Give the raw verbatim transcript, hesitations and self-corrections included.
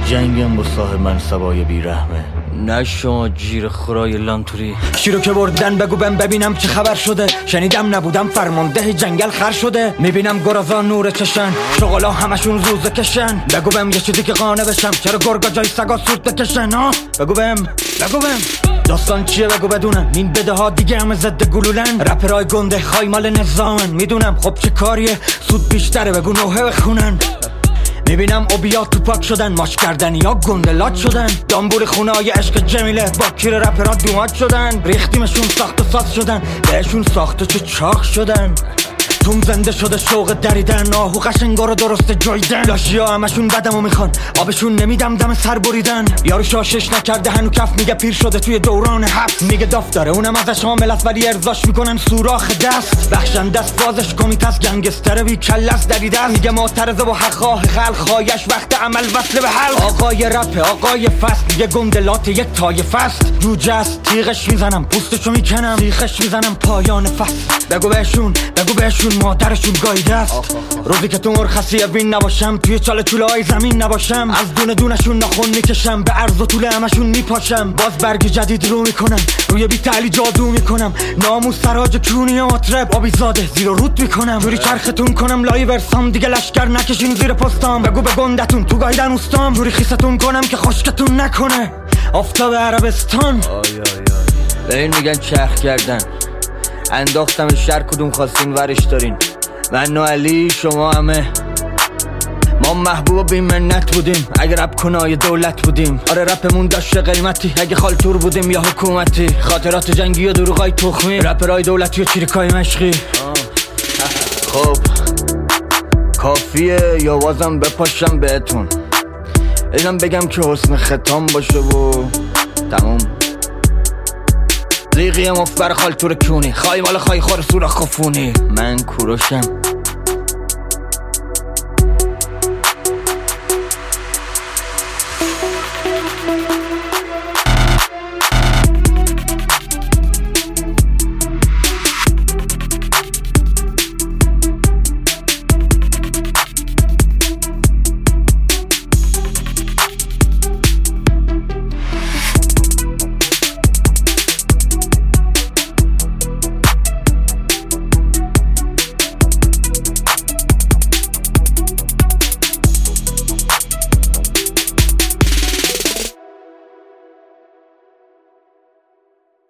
جنگم با صاحب منصبای بیرحمه، نه شما جیر خورای لانتوری. شیرو که بردن بگو بم ببینم چه خبر شده. شنیدم نبودم فرمانده جنگل خر شده. میبینم گرازا نور چشن، شغلا همشون زوزه کشن. بگو بم یه چیزی که قانه بشم، چرا گرگا جای سگا سود بکشن ها؟ بگو بم بگو بم داستان چیه بگو بدونم. این بده ها دیگه همه ضد گلولن. رپرای گنده خای مال نظامن. میدونم خب چه کاریه سود بیشتره بگو نوحه بخونن. میبینم اوبیا تو پاک شدن، ماش کردن یا گندلات شدن. دامبور خونه‌های عشق جمیله با کیر رپرها دومات شدن. ریختیمشون ساخت و ساز شدن، بهشون ساخته چه چاق شدن. توم زنده شده شوق دریدن، آهو قشنگا رو درسته جایدن. لاشیا همشون بدمو میخوان، آبشون نمیدم دم سر بریدن. یارو شاشش نکرده هنو کف میگه پیر شده توی دوران حبس. میگه داف داره اونم ازش حامل است ولی ارضاش میکنن سوراخ دست. بخشنده است بازش کمیتاست، گنگستر بی کلس دریده است. میگه معترضه و حقاه خلق خایش وقت عمل وصله به حلق. آقای رپ آقای فست میگه گندلات یک تای فست. جوجه است تیغش میزنم پوستشو میکنم، تیغش میزنم پایان فست. بگو بهشون بگو بهشون مادرشون گایده است. روزی که تو مرخصی وین نباشم، توی چاله چوله های زمین نباشم، از دونه دونشون نخون میکشم، به عرض و طول همشون میپاشم. باز برگ جدید رو میکنم، روی بی تعلی جادو میکنم. ناموس سراج کونی مطرب آبی زاده زیر رود میکنم. جوری چرختون کنم لای ورسام، دیگه لشکر نکشین زیر پستام. بگو به گندتون تو گایدن اوستام، جوری خیستون کنم که خشکتون نکنه آفتاب عربستان. آی آی آی به این میگن چرخ کردن. انداختم شهر کدوم خواستین ورش دارین. من و علی شما همه ما محبوب بی منت بودیم، اگه رپ کنای دولت بودیم. آره رپمون داشته قیمتی، اگه خالتور بودیم یا حکومتی. خاطرات جنگی و دروغای تخمی، رپرای دولتی و چیرکای مشقی. خب کافیه یا وازم بپاشم بهتون، اینم بگم که حسن ختام باشه و تموم. لیقی مفبر خالتور کونی، خواهی مال خواهی خور سوراخ خفونی. من کوروشم